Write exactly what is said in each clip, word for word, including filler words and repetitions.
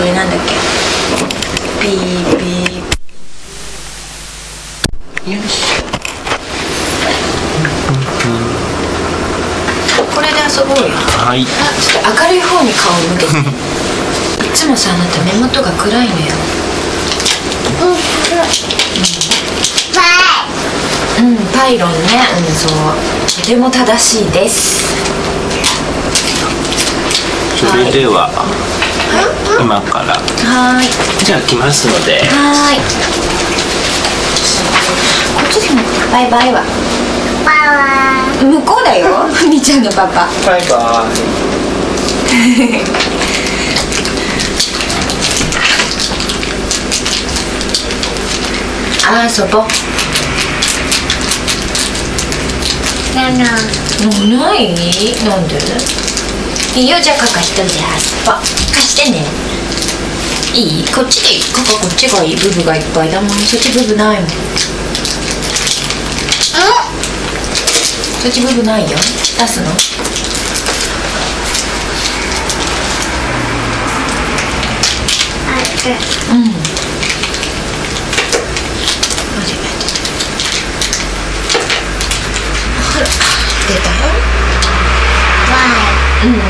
これなんだっけ、ピーピー、よし、これで遊ぼうよ。 はい。 あ、ちょっと明るい方に顔を向けていつもさ、あなた目元が暗いのよ。うん、うん、うん、パイロンね、うん、そう、とても正しいです。 それでは、はい、今からはい、 じゃあ来ますので、 はい、こっちでもバイバイはバイバイ、向こうだよふみちゃんのパパ。 バイバイあそぼ。 ななもうない？なんで？いいよ、じゃあカカ一人で遊ぼう。貸してね。いい？こっちでいい？カカこっちがいい。ブブがいっぱいだもん。そっちブブないもん。そっちブブないよ。出すの？うん。出たよ。うん、パイロン。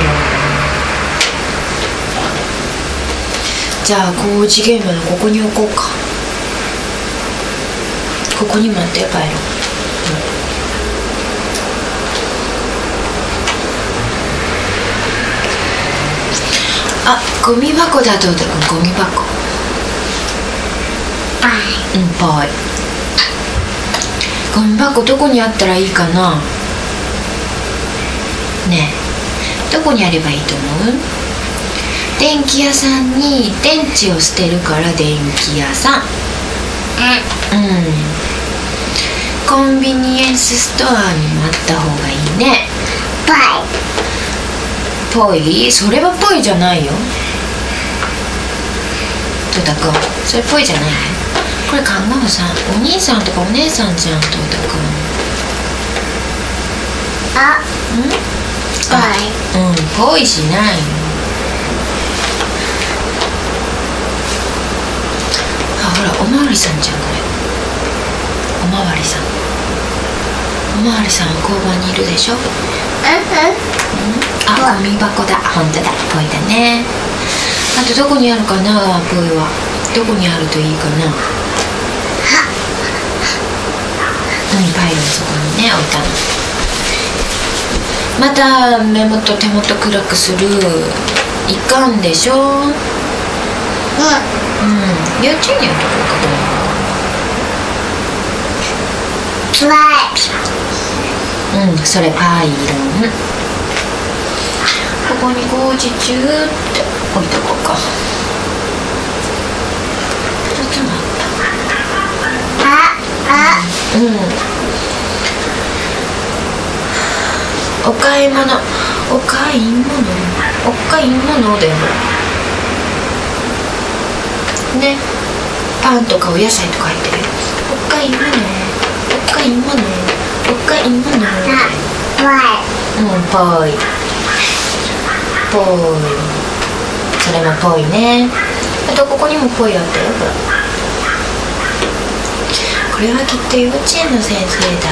じゃあ工事現場のここに置こうか。ここにもあったよ、パイロン。うん、あ、ゴミ箱だ。どうだ、ゴミ箱。 パイ。 うん、パイ。ゴミ箱どこにあったらいいかな。ねえ、どこにあればいいと思う？電気屋さんに電池を捨てるから電気屋さん。うん、コンビニエンスストアにもあった方がいいね。ぽい。ぽい？それはぽいじゃないよ。トタくん、それぽいじゃないね。これ看護婦さん、お兄さんとかお姉さんじゃん、トタくん。 あ、 うん？ ぽい。 うん、ぽいしないよ。あ、ほら、おまわりさんじゃん、これ。おまわりさん。おまわりさんは交番にいるでしょ。うん、あ、ゴミ箱だ。本当だ、ぽいだね。あとどこにあるかな、ぽいは。どこにあるといいかな。うん、パイロンそこにね、置いたの。また目元手元暗くする。いかんでしょ。うん、うん、幼稚園にやっとこうかな。うん、それパイロン。ここに工事中って置いとこうか。ふたつもあった。あ、あ、うん、お買い物、お買い物、お買い物だよね。パンとかお野菜とか入ってるよ。お買い物、お買い物、お買い物。うん、ぽい。ぽい。それもぽいね。あとここにもぽいあったよ、ほら。これはきっと幼稚園の先生だ。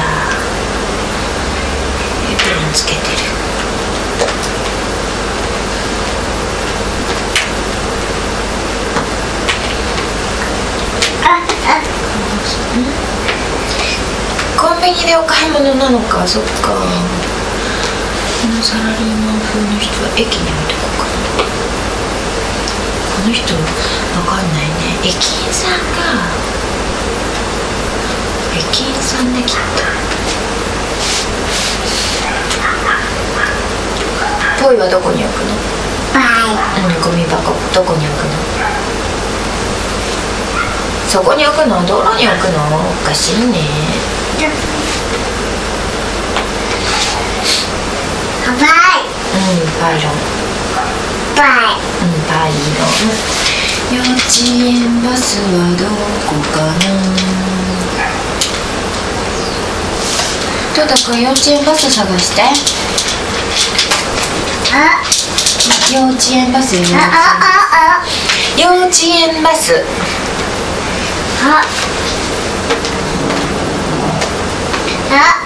エプロンつけてる。コンビニでお買い物なのか。そっか。このサラリーマン風の人は駅に置いとこうかな。この人わかんないね。駅員さんか。駅員さんできっと。ぽいはどこに置くの？うん、ゴミ箱どこに置くの？そこに置くの？道路に置くの？おかしいね。 パイ。 うん、パイロン。 パイ。 うん、パイロン。幼稚園バスはどこかな。トタくん、幼稚園バス探して。 あ、 幼稚園バス、幼稚園あああ幼稚園バス。 ああ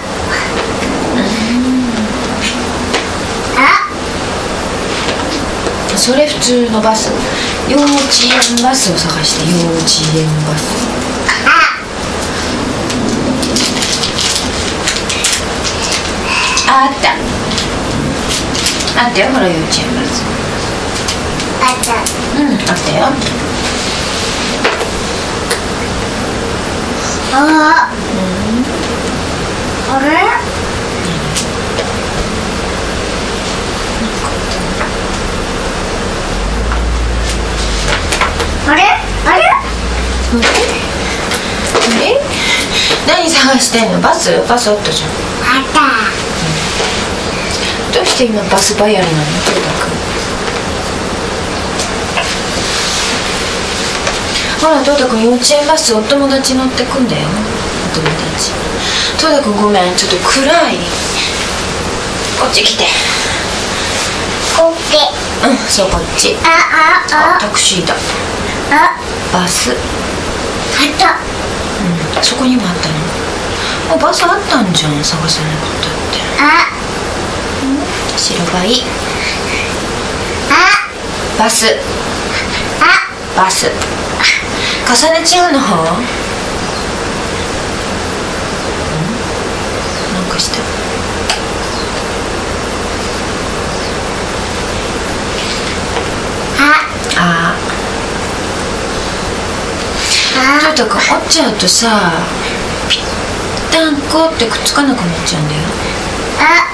それ普通のバス。幼稚園バスを探して。幼稚園バス。あ、あった。あったよ、ほら幼稚園バス。 あった。 うん、あったよ。 あ、あれ？あれ？あれ？ あれ？何探してんの？バス？バスあったじゃん。 あった。 どうして今バスバイヤルなの？とにかく。ほら、トータ君幼稚園バスお友達乗ってくんだよ。お友達。トータ君ごめん、ちょっと暗い。こっち来て。 こっち。 うん、そう、こっち。 あああ。 タクシーだ。 あ、 バス。 あった。 うん、そこにもあったの。もうバスあったんじゃん、探さなかったって。 あ、 白バイ。 あ、 バス。 あ、 バス。重ねちゃうの？なんかした。ああ。ちょっと折っちゃうとさ、ぴったんこってくっつかなくなっちゃうんだよ。 あ、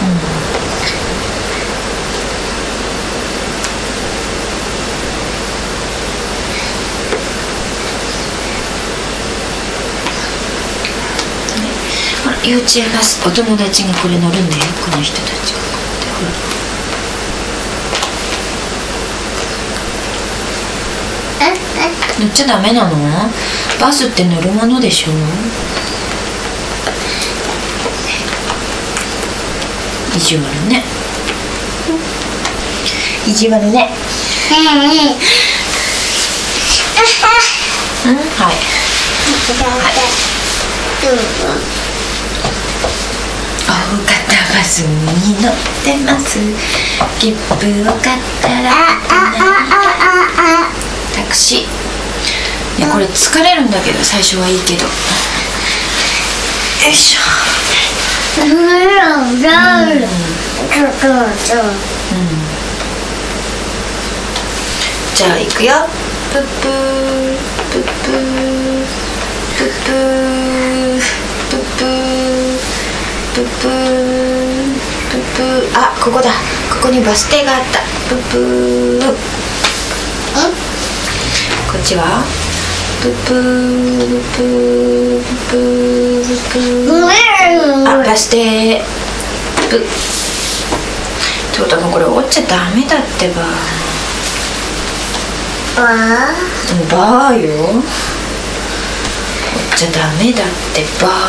ほら、幼稚園バス、お友達がこれ乗るんだよ、この人たちが。ほら。乗っちゃダメなの？バスって乗るものでしょ。意地悪ね。意地悪ね。うん、はい。はい。大型バスに乗ってます。切符を買ったらタクシー。いや、これ疲れるんだけど、最初はいいけど。よいしょ。うん、じゃあ行くよ。プップープップープップープップープップープップー。あ、ここだ。ここにバス停があった。プップー。こっちはプップープープープー。あ、バス停。プ。トータもこれ折っちゃダメだってば。バーよ。折っちゃダメだってばーよ。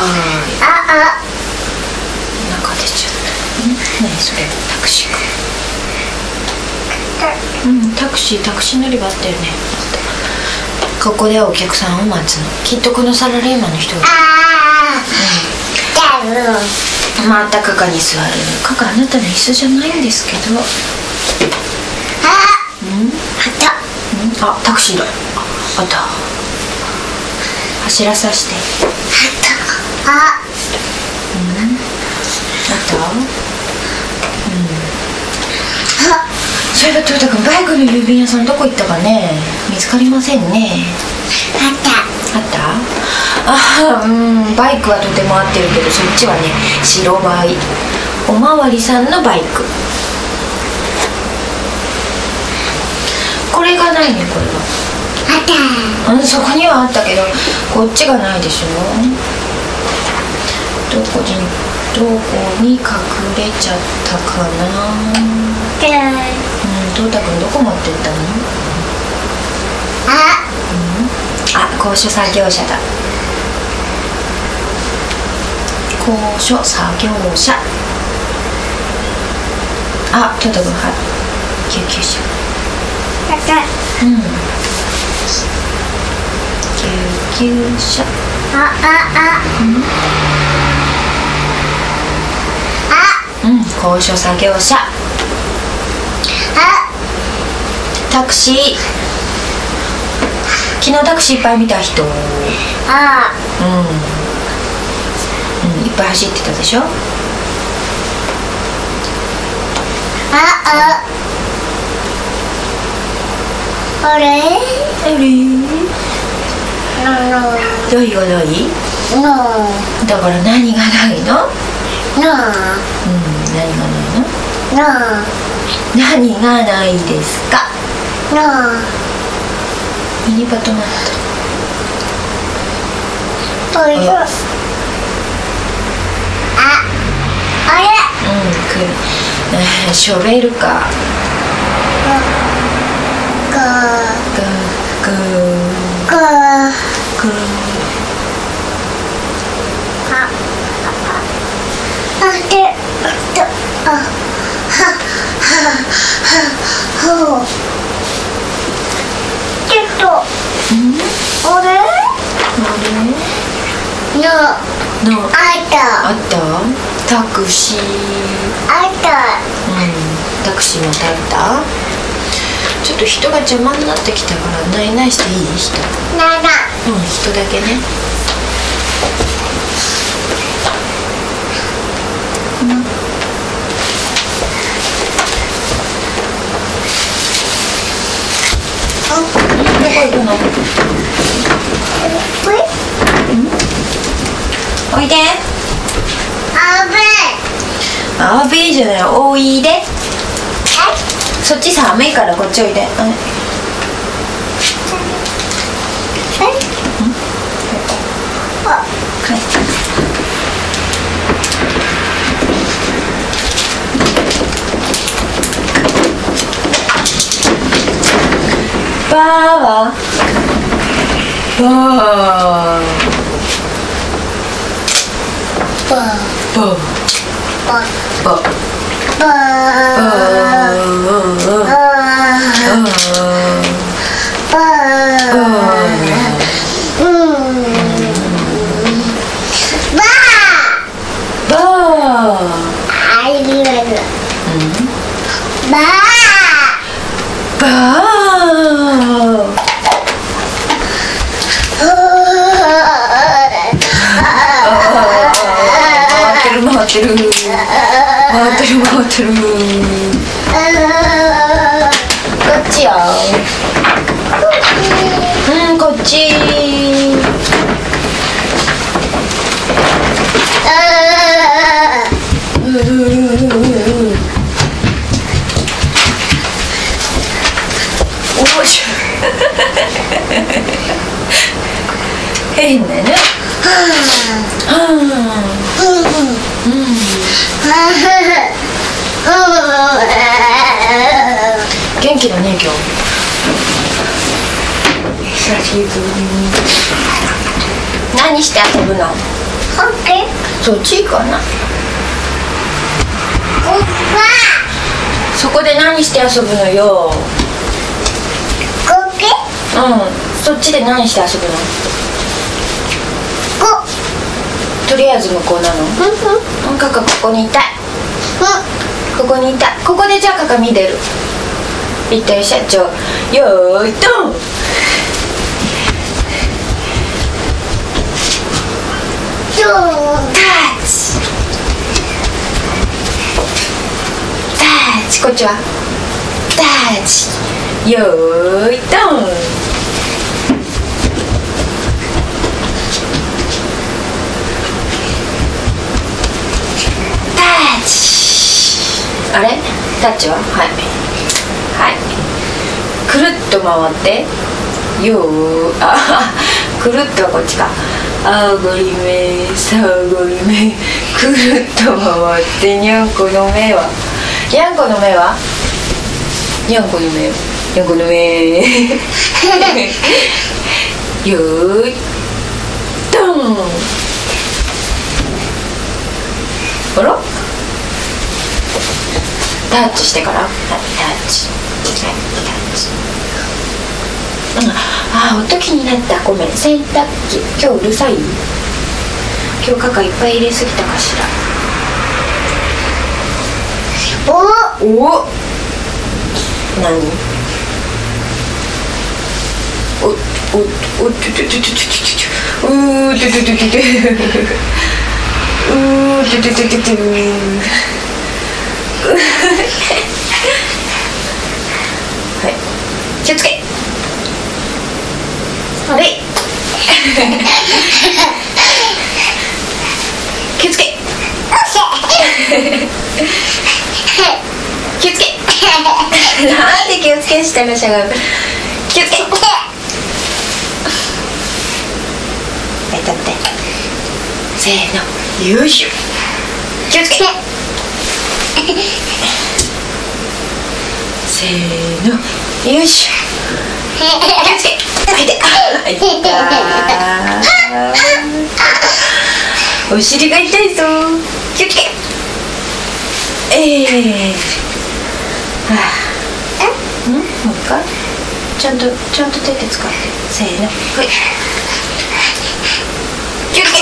なんか出ちゃった。何それ？タクシーか。うん、タクシータクシー乗り場あったよね。ここでお客さんを待つの。きっとこのサラリーマンの人が。うん、またカカに座る。カカ、あなたの椅子じゃないんですけど。うん、あ、タクシーだ。あった。走らさして。あった。うん、あった。うん。そういえばトヨタ君、バイクの郵便屋さんどこ行ったかね。見つかりませんね。 あった。 あった。ああ、うん、バイクはとても合ってるけど、そっちはね、白バイ。おまわりさんのバイク。これがないね、これは。 あった。 うん、そこにはあったけど、こっちがないでしょ。どこにどこに隠れちゃったかな。うん、トータ君どこ持ってったの？ あ、 うん、あ、高所作業車だ。高所作業車。あ、トータ君、はい。 救急車。 あたうん。救急車。 あああうん、高所作業車。 あタクシー。昨日タクシーいっぱい見た人。うん、 あうん、いっぱい走ってたでしょ。 あああれあれ、ないがない？ のだから何がないの？ のうん、何がないの？ の何がないですか？ のミニバトマット。 おいしょ。ああれうん、くる。えー、ショベルカー。 かぐぐかぐ。 ああでとあはははほうちょっとあれののあったあったタクシー。 あったうん、タクシーも食べた。ちょっと人が邪魔になってきたからないないしていい？人。 ななうん、人だけね。どこ行くの？ ぷいおいで。 あぶあべーじゃない、おいで。そっち寒いからこっちおいで。うん、バーはバーばバーばバーばバ回ってる回ってる回ってる回ってる。こっちよ。うん、こっち。おいしょ。変だね。はあ。元気だね今日。久しぶりに。何して遊ぶの？そっちかな。そこで何して遊ぶのよ。うん、そっちで何して遊ぶの？とりあえず向こうなの？うん、カカここにいたい。ここにいたい。ここでじゃあカカ見れる。いってらっしゃい。じゃあよーいドン。タッチタッチ。こっちはタッチ。よーいドン。あれタッチははいはい。くるっと回ってよー。あくるっとはこっちか。あごりめさごりめくるっと回ってにゃんこの目はにゃんこの目はにゃんこの目にゃんこの目よーいドン。あらタッチしてから、はい、タッチ、はい、タッチ。うん、あー、音気になった。ごめん、洗濯機今日うるさい？今日カカいっぱい入れすぎたかしら。おお、何？おおおっとととととと、うーとととととうーとととととはい、気をつけ。あれ気をつけ気をつけなんで気をつけしてるしゃがむ。気をつけ。はい、立って。せーの、よいしょ。気をつけ。せーの、よいしょ。気をつけ。はいで、あ、痛い。お尻が痛いぞ。気をつけ。えー、はあ、ん？もう一回。ちゃんとちゃんと手で使って。せーの、はい。気をつけ。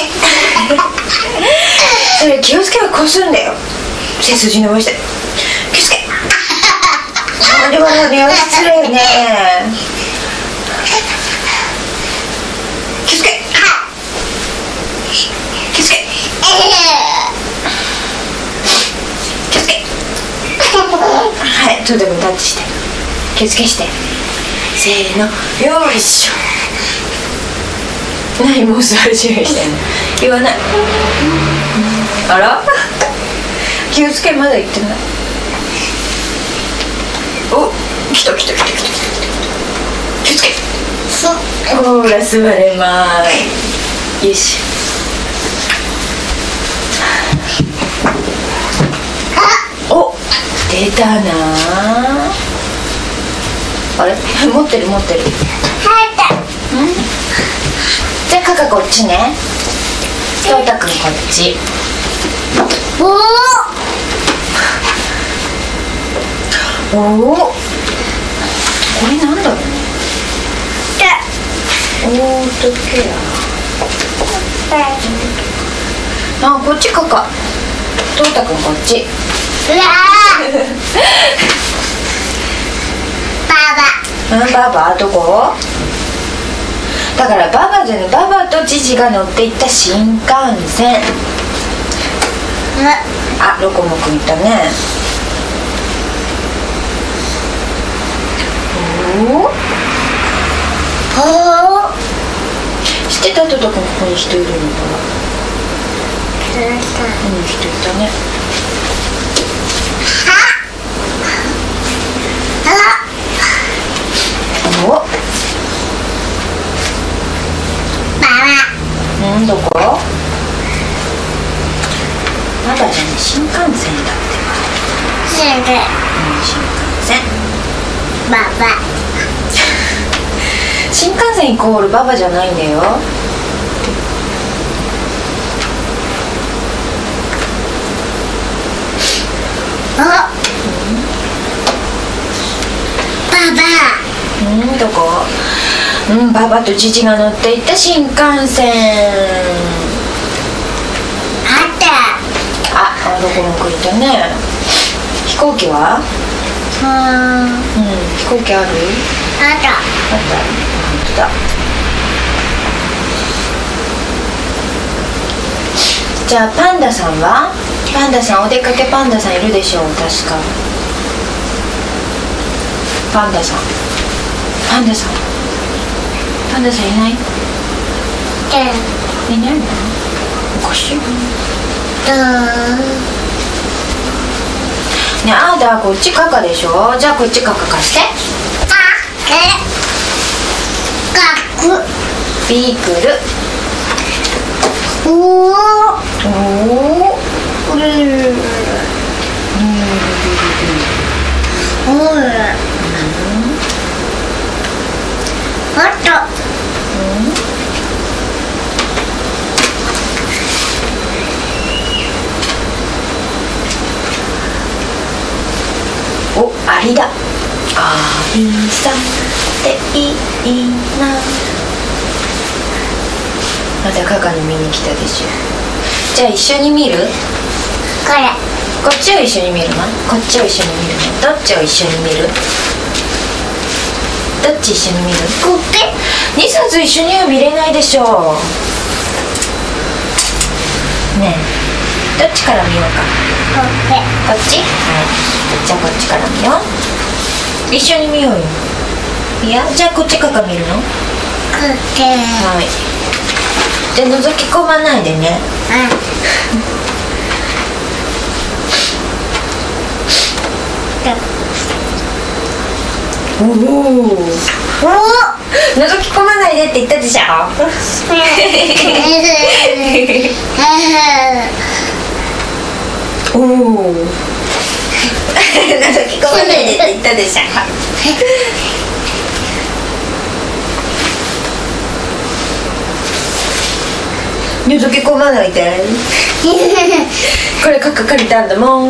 それ気をつけはこすんだよ。背筋伸ばして。気をつけ。あれはね、失礼ね。気をつけ。気をつけ。気をつけ。はい、とにかくタッチして。気をつけして。せーの、よいしょ。何もう座り注意してんの？言わない。あら？気をつけ、まだ言ってない。お、来た来た来た来た来た。気をつけ。ほら、座れまーす。よし。お、出たなー。あれ持ってる持ってる。うん、じゃあカカこっちね。トータくんこっち。おおおお、これなんだろうね。オートケア。あ、こっちカカ。トータくんこっち。うわうん、ババどこ？だからババじゃない、ババとジジが乗っていった新幹線。あ、ロコモくんいたね。おおお、知ってた？トトくんここに人いるのかな。うん、人いたね。お、うん、どこ？まだじゃね、新幹線だって。うん、新幹線。ババ。新幹線イコールババじゃないんだよ。あ、ババ。うん、どこ？うん、ババとジジが乗っていった新幹線。あった。あ、どこもくいたね。飛行機は？うん、飛行機ある？あった。あった。本当だ。じゃあパンダさんは？パンダさん、お出かけパンダさんいるでしょう、確か。パンダさん。パンダさん。パンダさんいない？うん。いないの？おかしいよね。ね、あーだ、こっちカカでしょ。じゃあこっちカカ貸して。カク。ビークル。おお。おお。これ。うん。うん。あった。うん。 りだ。ありさっていいな。またカカの見に来たでしょ。じゃあ一緒に見る？ これこっちを一緒に見るの？こっちを一緒に見るの？どっちを一緒に見る？どっち一緒に見る？ こっちにさつ一緒には見れないでしょう。ねえ、どっちから見ようか。 こっちこっち？はい。じゃあこっちから見よう。一緒に見ようよ。いや、じゃあこっちから見るの？ こっちはい。じゃあ覗き込まないでね。 うん。 おお。 お覗き込まないでって言ったでしょ。おお。覗き込まないでって言ったでしょ。覗き込まないで。これカカ借りたんだもん。うん。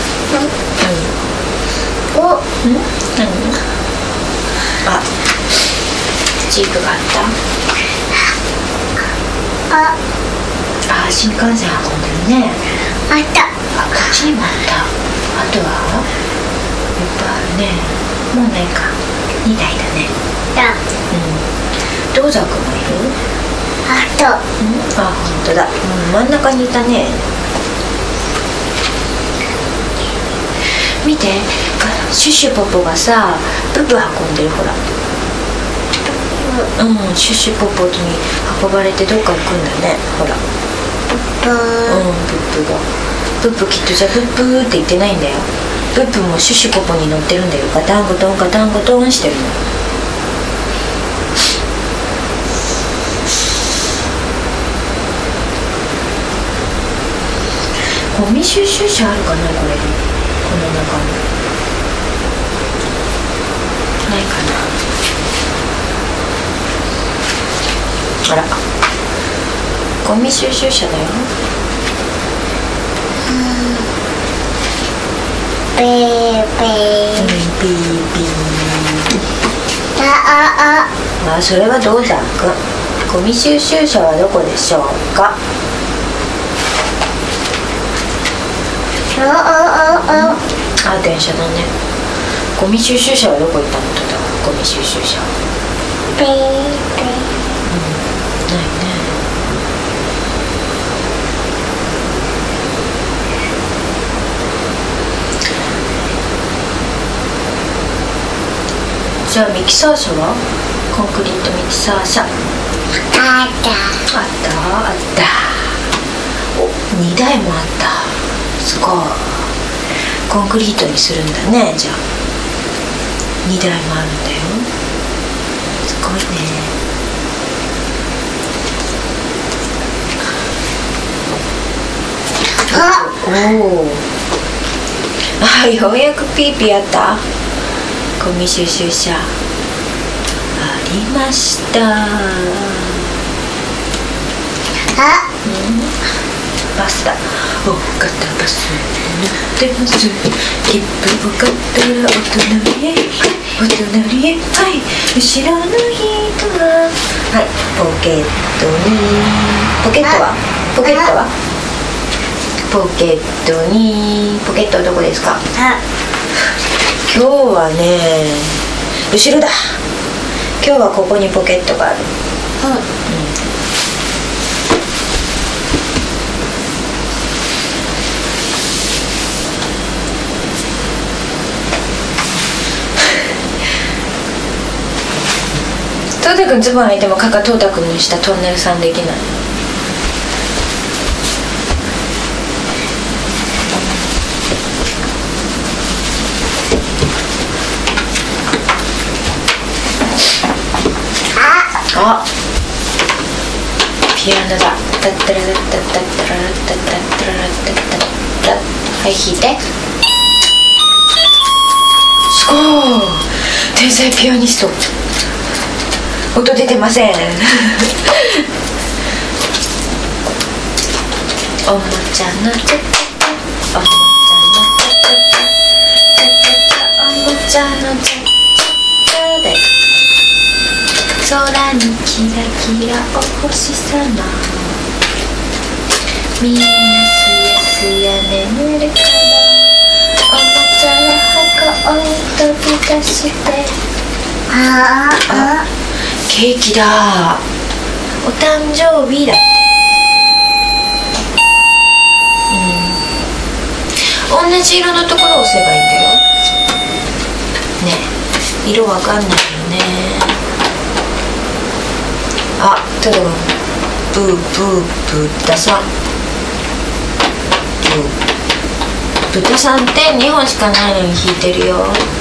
お、 うん？何？あ、ジープがあった。 あ、 あ、新幹線運んでるね。 あった。 あ、こっちにもあった。あとはいっぱいあるね。もうないか。にだいだね。 だ。 うん。どうざくんもいる？ あと。 うん、あ、本当だ。うん、真ん中にいたね。見て、シュシュポポがさ、ブブ運んでる、ほら。うん、シュシュポポに運ばれてどっか行くんだね、ほら。 ブうん、ブップが。ブップきっとじゃブップって言ってないんだよ。ブップもシュシュポポに乗ってるんだよ。ガタンゴトンガタンゴトンしてるの。ゴミ収集車あるかな、これ。この中にないかな。あら、ゴミ収集車だよ。 ペーペー。 ピーピー。 ああああ、それはどうざくん。ゴミ収集車はどこでしょうか。 あ。おおおお。 あ、電車だね。ゴミ収集車はどこ行ったの？とだ。ゴミ収集車。 ペーペー。 うん、ないね。じゃあミキサー車は？コンクリートミキサー車。 あったあったあった。お、にだいもあった。すごい。コンクリートにするんだね。じゃあにだいもあるんだよ。すごいね。 あ。 おお。あ、ようやくピーピーあった。ゴミ収集車ありました。 あ。 バスだ。大型バスに乗ってます。切符を買ったらお隣へ、お隣へ、はい。後ろの人は、はい。ポケットに、ポケットはポケットはポケットに、ポケットはどこですか？ あ。 今日はね、後ろだ。今日はここにポケットがある。 うん。 トータくんズボン履いてもかかトータくんの下トンネルさんできない。あ、ピアノだ。タッタラタッタッタッタラタッタッタッタラタッタッタ。はい、弾いて。すごい、天才ピアニスト。音出てません。おもちゃのチャチャチャ、おもちゃのチャチャチャ、チャチャチャ、おもちちゃのちゃちゃで空にキラキラお星様みんなすやすや眠るからおもちゃや箱を飛び出してああケーキだお誕生日だってうん同じ色のところを押せばいいんだよねえ色わかんないよねあ、トドがブーブー豚さんブー豚さんってにほんしかないのに弾いてるよ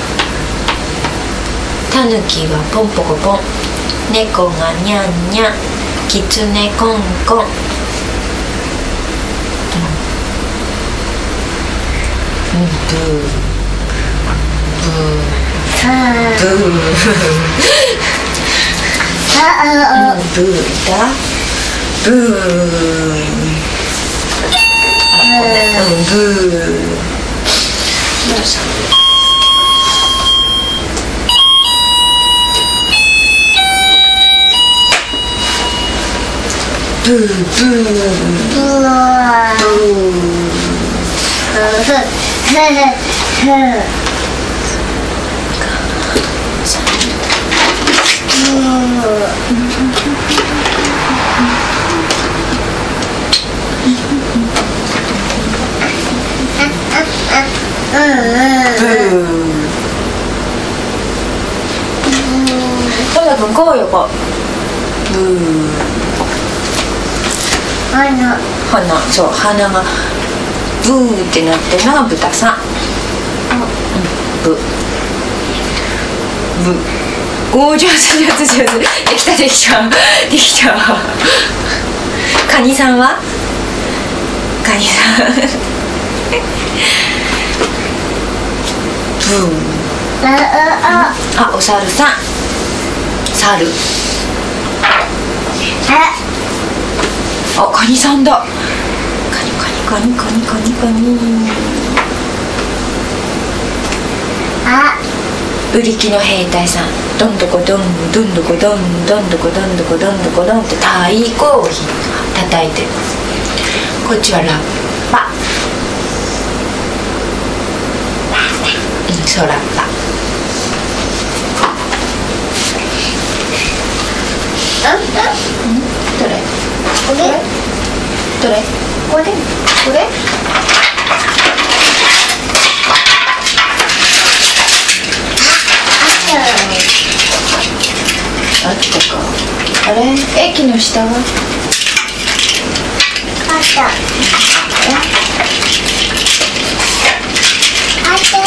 タヌキがポンポコポン猫がニャンニャンキツネコンコン、うん、ブーブーブーブーブーだブーあらこれ、うん、ブーどうぞブーブーブーブートラ君こうよこうブー鼻鼻そう鼻がブーってなってるのが豚さん、うん、ブブおー上手上手上手できたできたできたカニさんはカニさんブーあお猿さん猿あカニさんだカニカニカニカニカニカニあブリキの兵隊さんどんどこどんどんどこどんどんどこどんどこどんどこどんって太鼓を叩いてるこっちはラッパうんそうラッパうんどれこれどれこれこれあったかあれ駅の下はあったあった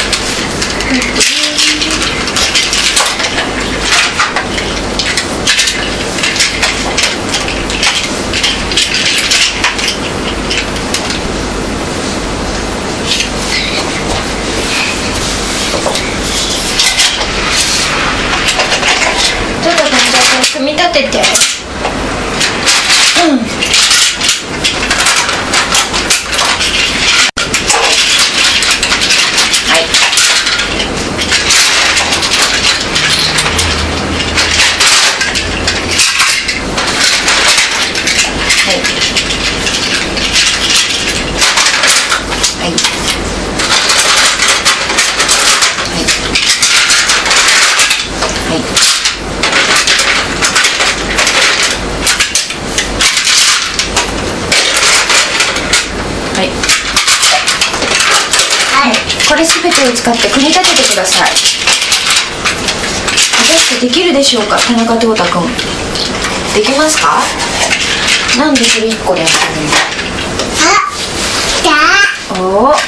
組み立てて、うん、はいはいはいはいはいはいこれすべてを使って組み立ててください。果たしてできるでしょうか田中燈太くん。できますか？なんでそれいっこでやってるの？おお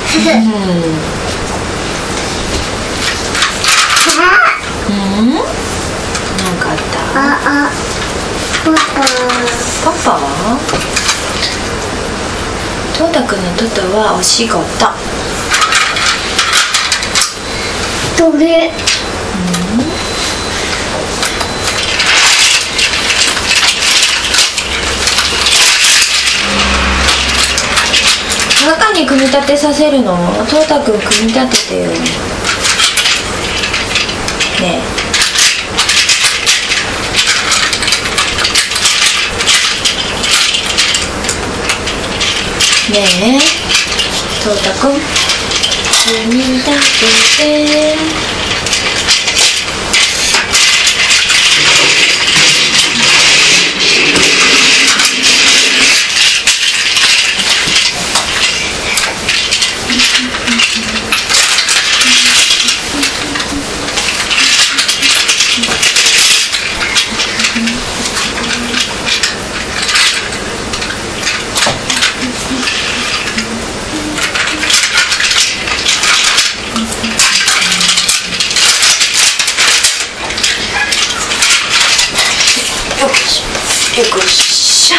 うん、なんかあった？ ああ、パパパは？トータくんのトトはお仕事。 どれ？ うん、中に組み立てさせるの？トータくん組み立ててよ。ねえ。ねえ、トータくん、組み立てて。よっしゃ。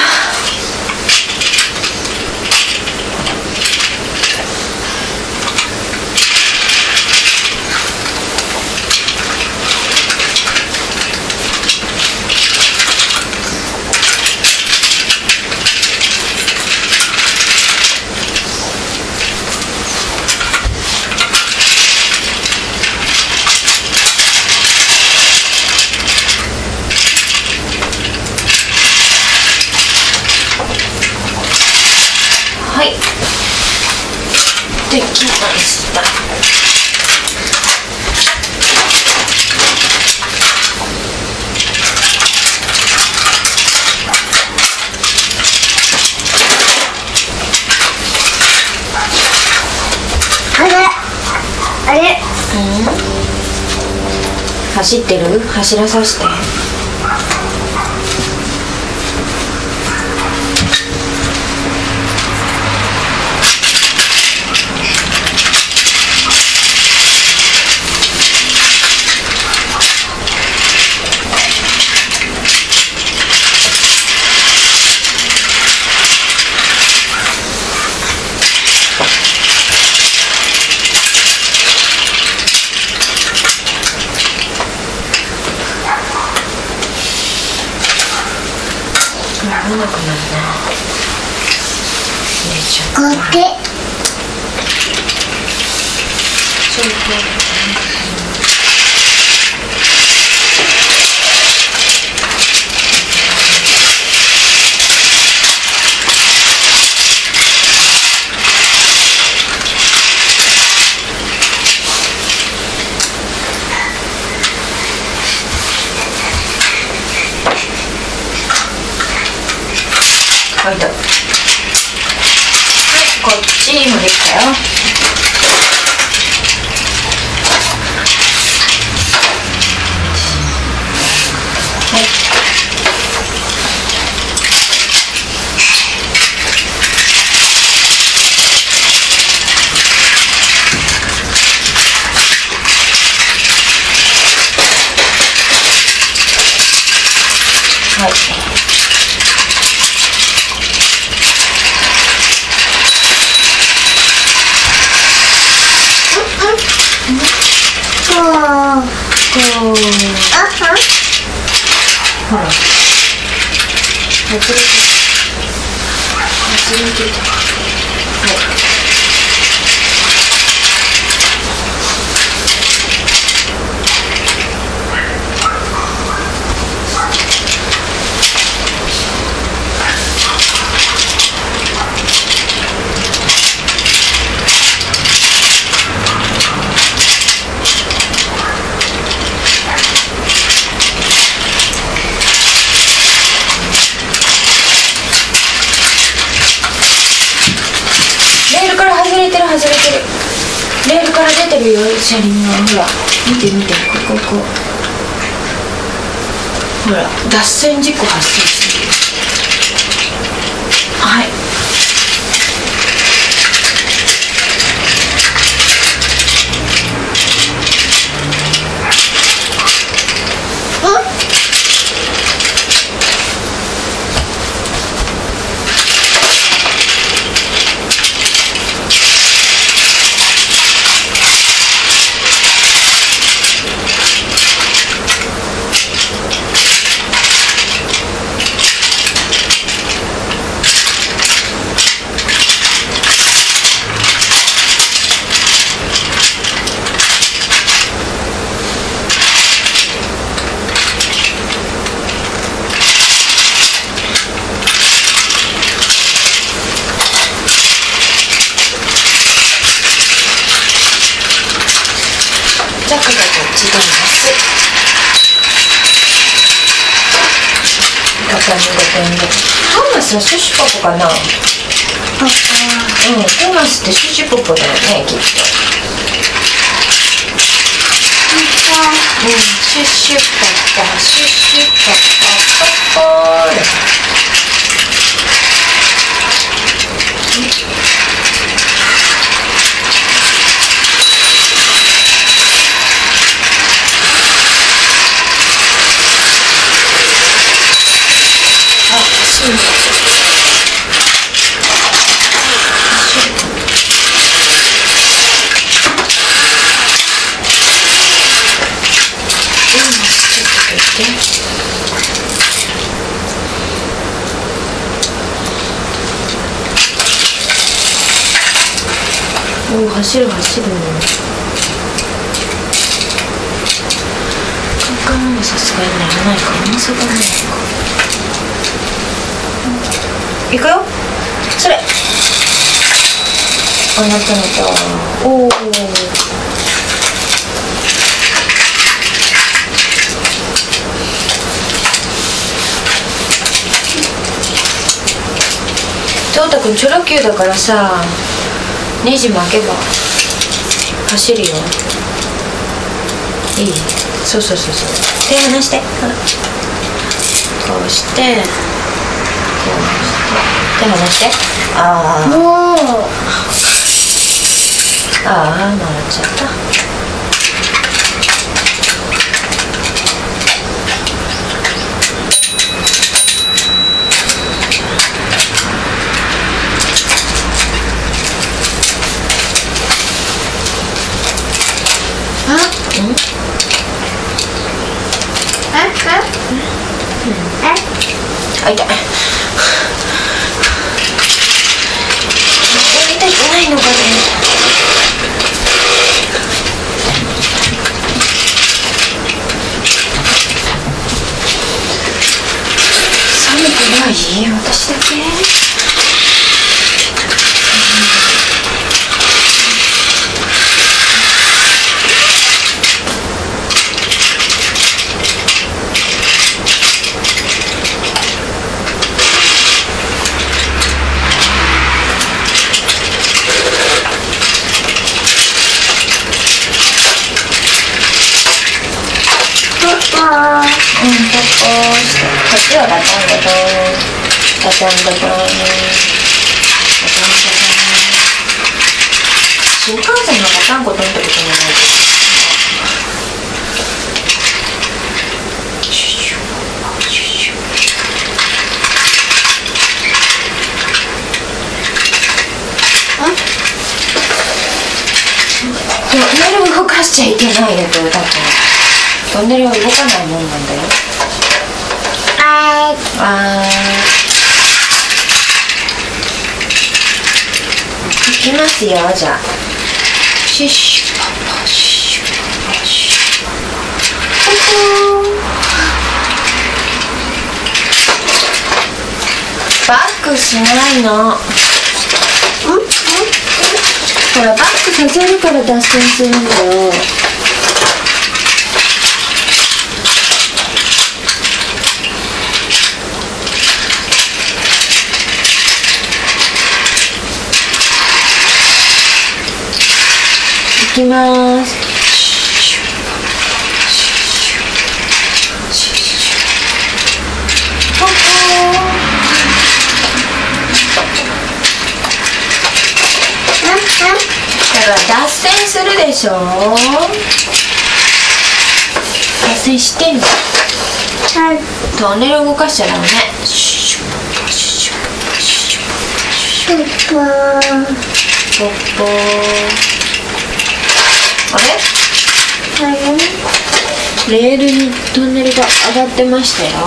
はい、できました。 あれあれ、 うん、走ってる？走らさして。危なくなるな。寝ちゃった。 こっち。 そうそう。はい、はい、こっちもできたよ。はい。はい。こう、 あは。 ほら、外れて外れてた。はい。外れてる。レールから出てるよ、車輪が。ほら見て見て、ここここ、ほら脱線事故発生する。はい、 ガタンゴトンゴ。トーマスはシュシュポポかな。うん、トーマスってシュシュポポだよね、きっと。うん、シュシュポポ、シュシュポポポポー。おお、走る走る。カンカンはさすがにならないか、重さがないか。いくよ、それ。あ、なったなった。おお。翔太くんチョロ Q だからさ、ネジ巻けば走るよ。いい？そうそうそうそう。手離して。こうして、こうして、手離して。ああ。もう。ああ、回っちゃった。あ、痛い。痛くないのかね。寒くない？私だけ？うん、ポッポーして、こっちはガタンゴトン、ガタンゴトン、ガタンゴトン。新幹線のガタンゴトンってこともないけど。シュシュシュシュ。あ？トンネル動かしちゃいけないよ、トンネル。トンネルは動かないもんなんだよ。あーあー。いきますよ、じゃあ。シュッシュパパシュッパシュッパ。バックしないの。ほら、バックさせるから脱線するんだよ。いきます。だから脱線するでしょ。脱線してんの。トンネル動かしちゃダメ。ポッポー。あれ？レールにトンネルが上がってましたよ。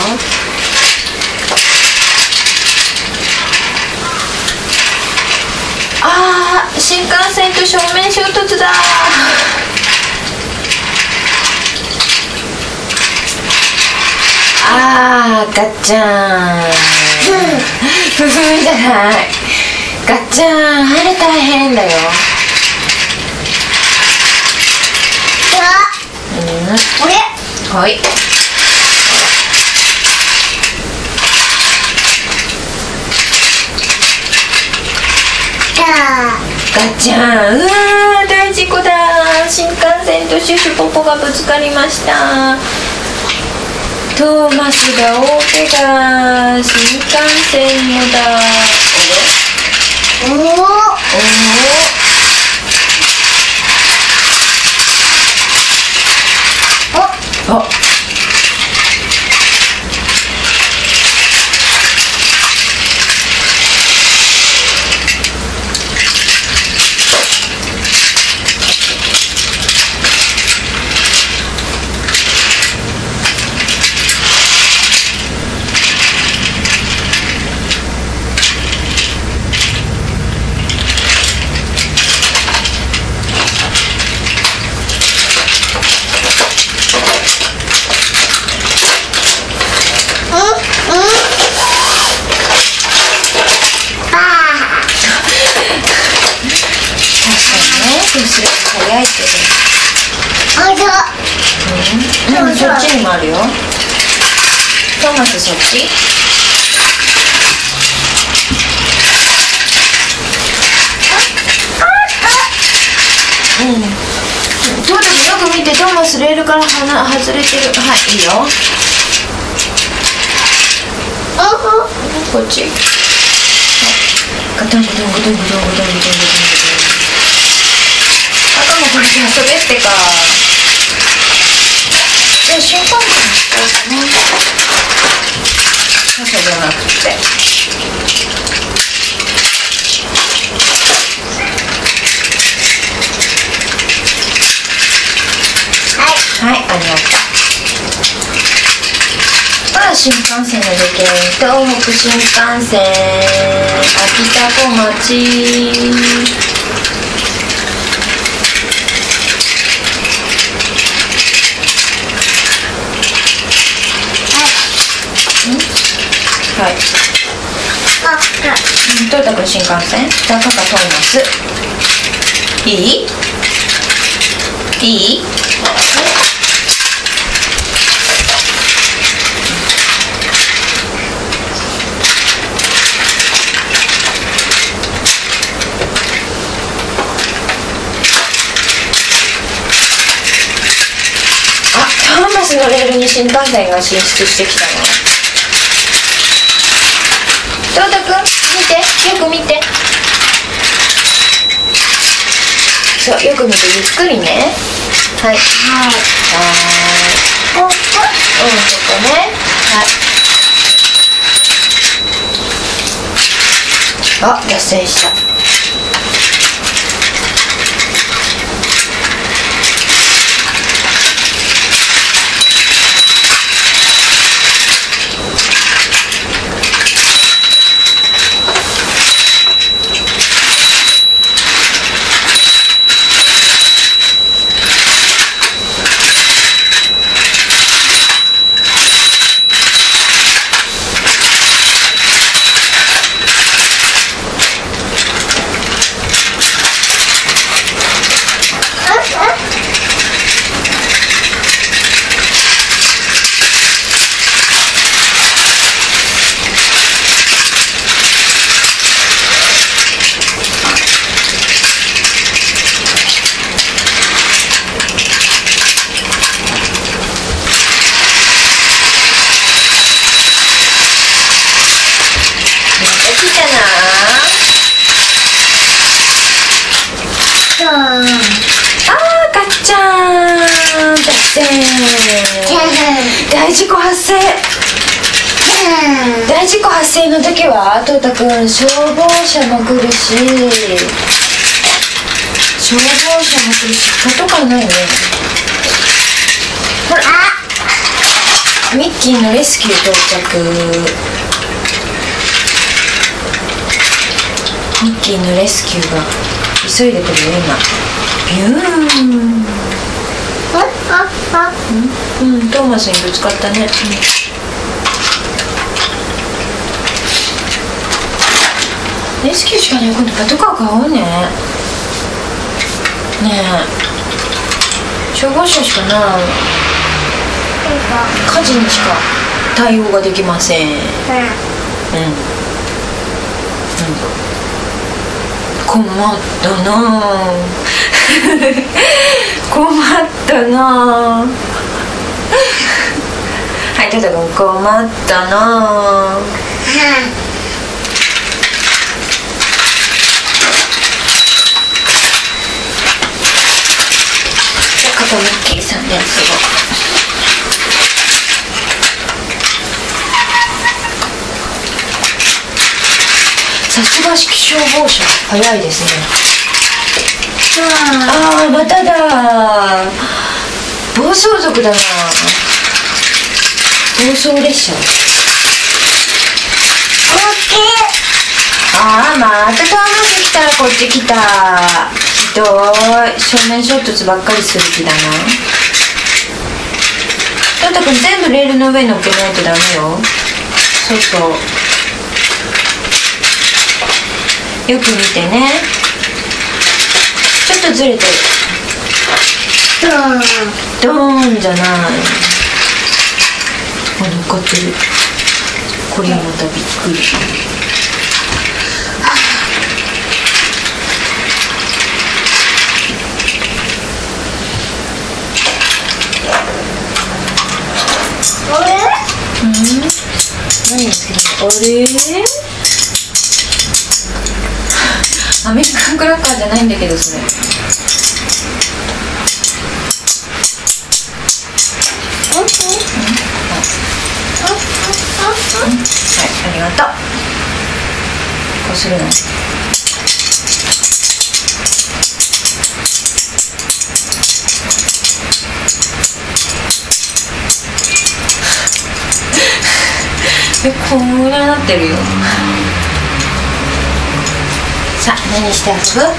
あー、新幹線と正面衝突だ。あー、ガッチャーン。ふふじゃない。ガッチャーン、あれ大変だよ。うん、あれ？ はい。ガチャン、うわー、大事故だ。新幹線とシュシュポポがぶつかりました。トーマスが大怪我。新幹線もだ。おおおおおお。早いけど。うん、うん、そっちにもあるよ。トーマス、そっち。うん。トータスよく見て、トーマスレールから鼻外れてる。はい、いいよ。こっち。ガタンゴトンゴトンゴトンゴトンゴトンゴトンゴトン。赤もこれで遊べってか。じゃあ新幹線使おうかな。傘じゃなくて。はいはい、ありがとう。まあ新幹線が出て、東北新幹線、秋田小町。はい。トヨタ君新幹線、高かトーマス。いい？いい？あ、トーマスのレールに新幹線が進出してきたの？トヨタくん、見て、よく見て。そう、よく見て、ゆっくりね。はい。はい。はーい。うん、ここね。はい。あ、脱線した。大事故発生。大事故発生の時はトヨタくん、消防車も来るし、消防車も来るし、パトカーないね。ほら、ミッキーのレスキュー到着。ミッキーのレスキューが急いでくるよ今。ビューン。うん、うん、トーマスにぶつかったね。うん、レスキューしかない。今度パトカー買おうね。ねえ、消防車しかない。 火事にしか対応ができません。うん、うん、困ったな困ったなはい、トト君困ったな肩ミッキーさんですがさすが消防車早いですね。ああ、まただ暴走族だな。暴走列車。ああ、またトーマス来たらこっち来た。ひどい。正面衝突ばっかりする気だな。トト君全部レールの上に乗っけないとダメよ。そうそう、よく見てね。ちょっとずれてる。ドーンじゃない。あ、乗っかってる。これまたびっくり。 あれ？ うん？何ですか？あれ？アメリカンクラッカーじゃないんだけど、それ。うん、はい、ありがとう。こうするの。え、こんなになってるよ。さあ、何して遊ぶ？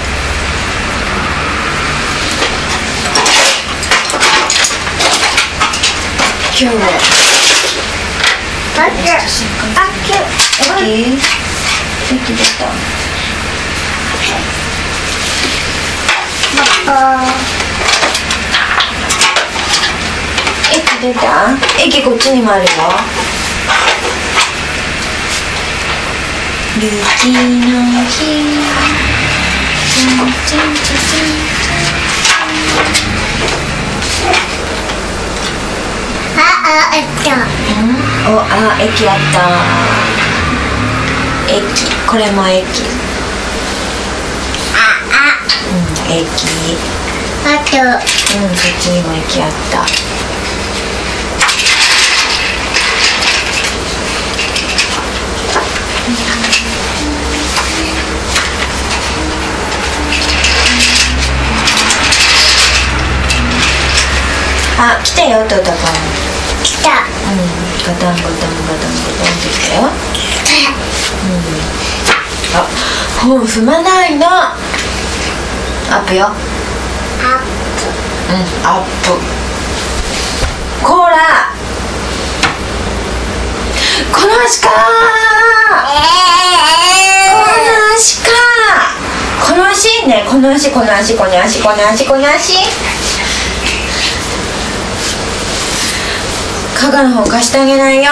今日はあっきゅあっきゅ駅駅出た。駅出た？駅こっちにもあるよ。雪の日チンチンチンチン。 ああ、えっと、 うん、お、あ、駅あった。駅、これも駅。 ああ、 うん、駅。 あと、 うん、こっちにも駅あった。あ、来たよ、トト君。 来た。 うん、ガタンガタンガタンガタンってきたよ。うん。あ、本踏まないの。アップよ。 アッうん、アップ。こら。この足か。この足か。この足ね、この足、この足、この足、この足、この足。カガの方貸してあげないよ。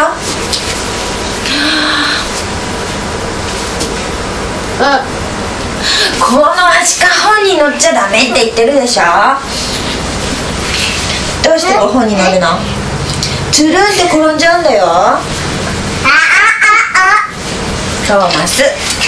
うん。この足か。本に乗っちゃダメって言ってるでしょ。どうしてこ本に乗るの？つるんって転んじゃうんだよ。ああああ。トーマス。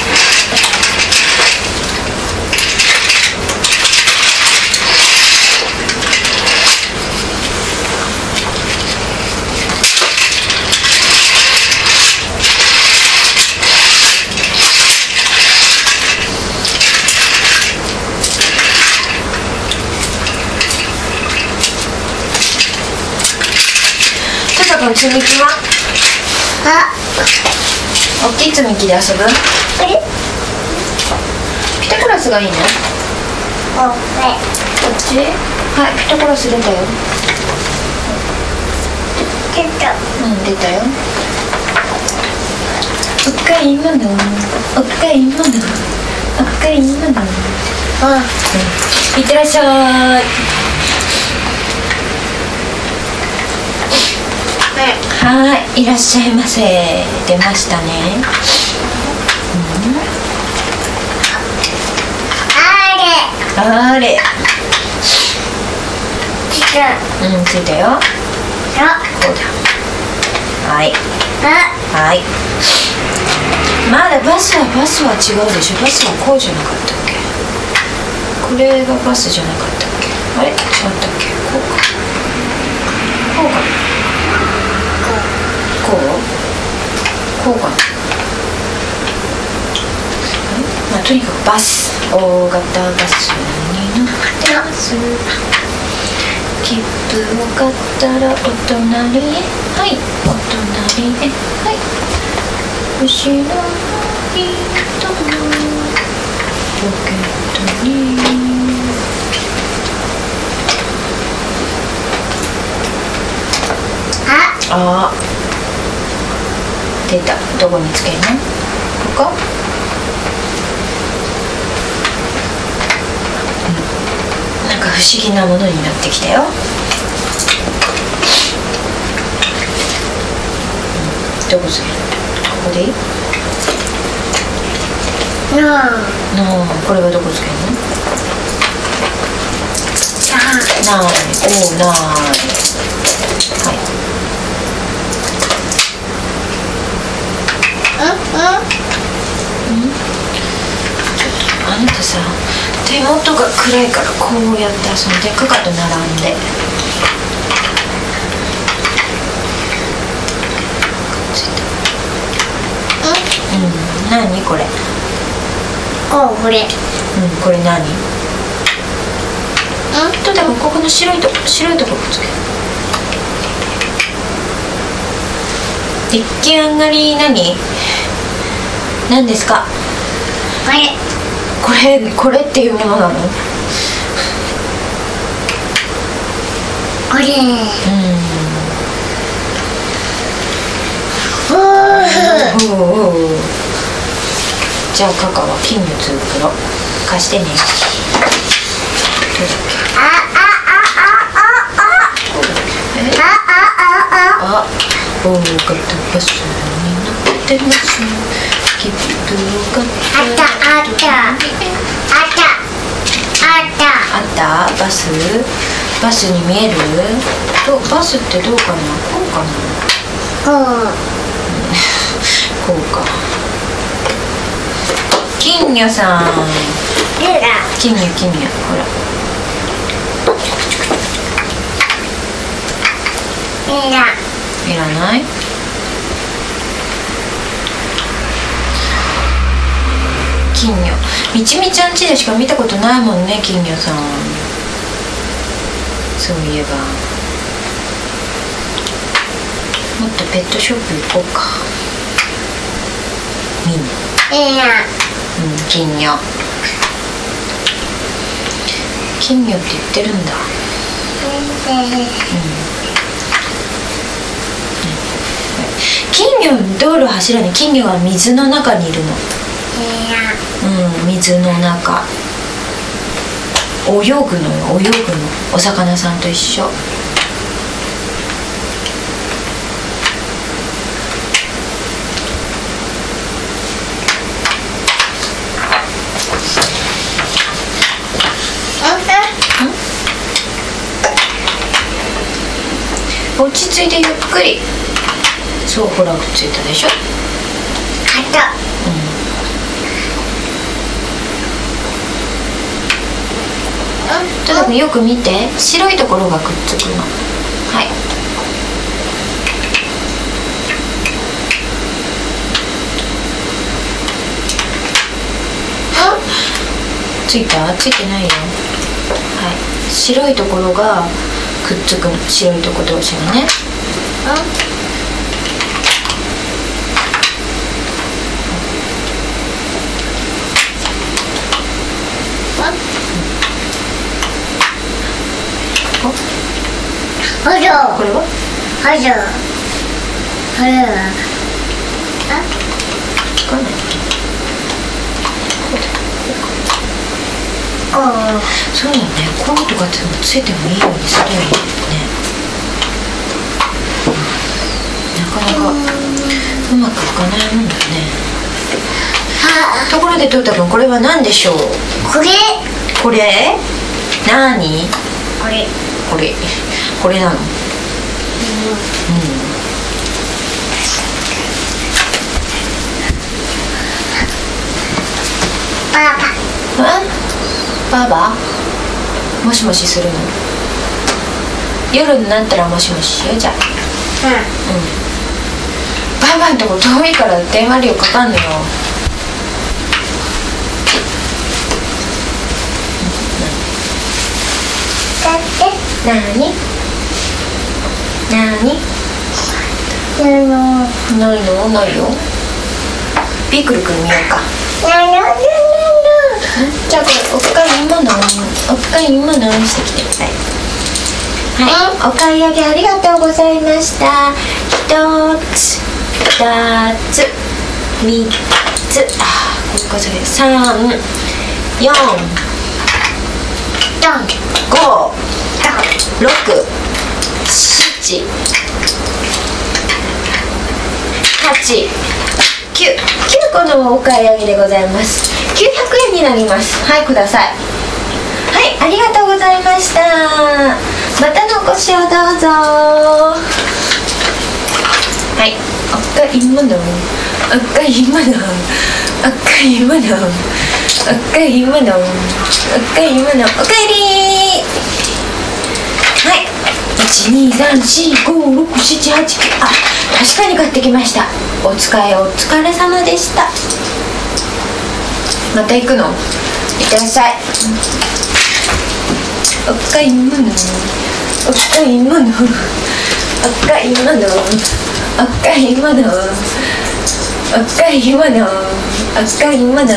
積み木は？ あ、 大きい積み木で遊ぶ？ え？ ピタゴラスがいいの？こお、はい。 っち？はい、ピタゴラス出たよ。 出た。 うん、出たよ。お買い物、お買い物、お買い物。あ、うん、いってらっしゃい。 はい、いらっしゃいませ。出ましたね。うん、あれ。うん、ついたよ。こうだ。はい。はい。まだバスはバスは違うでしょ。バスはこうじゃなかったっけ。これがバスじゃなかったっけ。あれ違ったっけ。こうか。こうか。こう。こうかな。まあ、とにかくバス。大型バスに乗ってます。切符を買ったらお隣へ、はい、お隣へ、はい。後ろの人のポケットに。ああ、出た。どこにつけるの？ここ？なんか不思議なものになってきたよ。どこつける？ここでいい？なあ。これはどこつけるの？ない。おお、ない。はい。あなたさ、手元が暗いからこうやって遊んで、かかと並んで。うん、何これ？ お、これ。 うん、これ何？うんと、多分ここの白いとこ、白いところつける。出来上がり何？何ですか？ これ。 これ、これっていうものなの？ これ。うん。 おおおお。じゃあカカは金のつ袋貸してね。 ああああああ。 え？ ああああ。 あ、大型バスに乗ってます。切符を買ったら。 あったあった。あったあったあった。バス？バスに見える？どバスってどうかな？こうかな？ こう。 こうか。金魚さん。金魚金魚、ほら。 いら。 いらない？金魚。みちみちゃん家でしか見たことないもんね、金魚さん。そういえば。もっとペットショップ行こうか。見に。 いら。 うん、金魚。金魚って言ってるんだ。うん。金魚、道路柱に金魚は水の中にいるの。うん、水の中。泳ぐのよ、泳ぐの。お魚さんと一緒。落ち着いてゆっくり。そう、ほらくっついたでしょ。 あった。 うん。とにかくよく見て、白いところがくっつくの。はい。ついた？ついてないよ。はい。白いところがくっつくの。白いとこ同士がね。 補助。 これは？ 補助。これは？あ？ つかない。 こう。 そうだね。こうとかってついてもいいようにすればいいよね。 かなかうまくいかないもんだね。ところでトータ君、これは何でしょう？ これこれなに？ これこれこれなの？うん、うん、 パパババもしもしするの？夜になったらもしもしよ。じゃあ、 うん、 うん、ババのとこ遠いから電話料かかんのよ。 だってなになになのないの？ないよ。ビークル君見ようか。 なのなのじゃあこれお買い物お買い物してきてください。はい、お買い上げありがとうございました。一つ、二つ、三つ、あ、こういう数で三、四、五、六、七、八、九、九個のお買い上げでございます。きゅうひゃくえんになります。はい、ください。はい、ありがとうございました。またのお越しをどうぞ。はい、お買い物、お買い物、お買い物、お買い物、お買い物、おかえり。はい、いち、に、さん、し、ご、ろく、なな、はち、きゅう、あ、確かに買ってきました。お使いお疲れ様でした。また行くの？いってらっしゃい。お買い物、お買い物、お買い物、お買い物、お買い物、お買い物。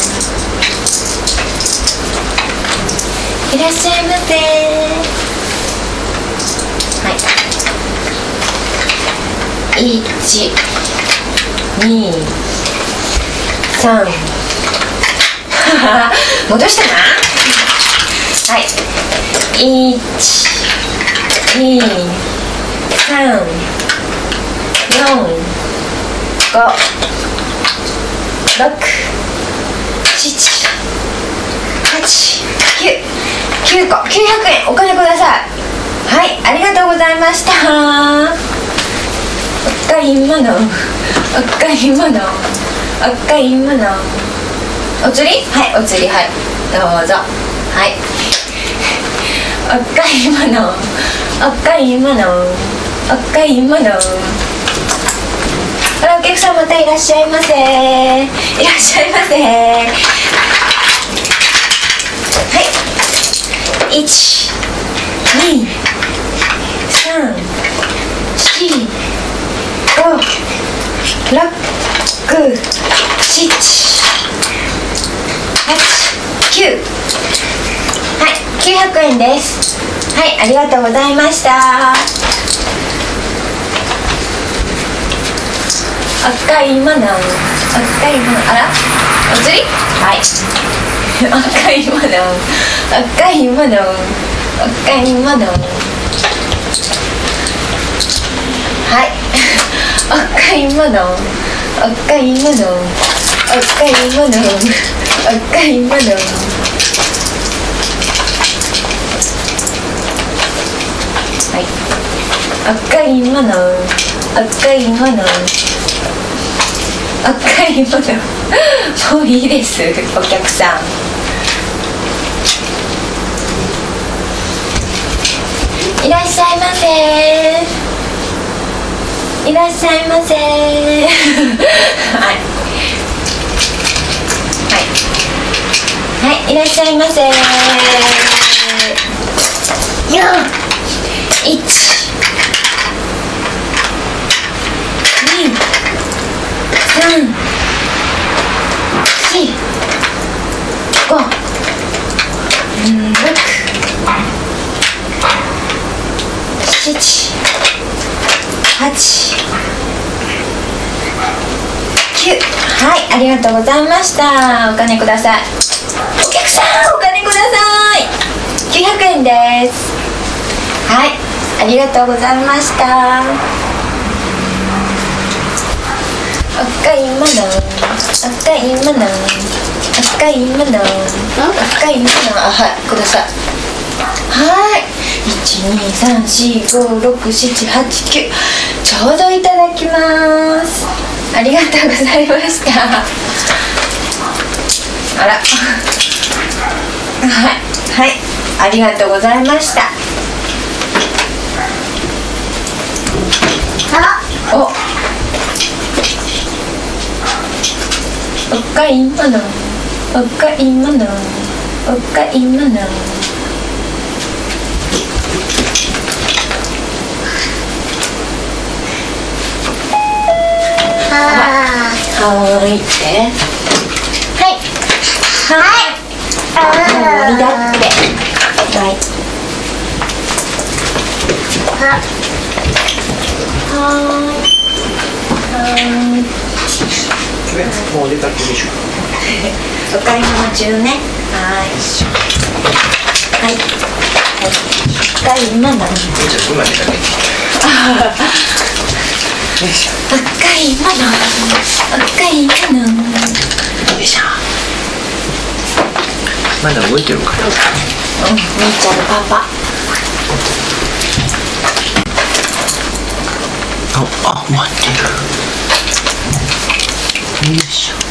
いらっしゃいませ。はい。いち、に、さん。戻したな。はい。いち、に、さん、よん、ご、ろく、なな、はち、きゅう、きゅうこ、きゅうひゃくえんお金ください。はい、ありがとうございました。お買い物、お買い物、お買い物。お釣り？はい、お釣り、はい、どうぞ。はい。お買い物、お買い物、お買い物。あら、お客さんまたいらっしゃいませ。いらっしゃいませ。はい。いち、に、さん、し、ご、ろく、なな、はち、きゅう。はい、きゅうひゃくえんです。はい、ありがとうございました。お買い物、お買い物、あら、お釣り？はい。お買い物、お買い物、お買い物。はい。お買い物、お買い物、お買い物、お買い物。はい。お買い物、お買い物、お買い物。もういいです、お客さん。いらっしゃいませ。いらっしゃいませ。はい。はい、いらっしゃいませ。よん、いち、に、さん、し、ご、ろく、なな、はち、きゅう。はい、ありがとうございました。お金ください。お客さん、お金ください。きゅうひゃくえんです。はい、ありがとうございました。 いもの赤いもの赤いもの赤いものあ、はい、ください。はい、いちにさんしごろくしちはちきゅうちょうどいただきます。ありがとうございました。あらはい、はい、ありがとうございました。お赤いもの赤いもの赤いものはーいってはいはいはいだってはいはーいはーいもう出たっけでしょお買い物中ね。はい。はい。はい。お買い物。 じゃあ今出たっけ赤いもの赤いものよいしょ。 まだ動いてるから。 うん、みーちゃんのパパ。 あ、あ、終わってる。よいしょ。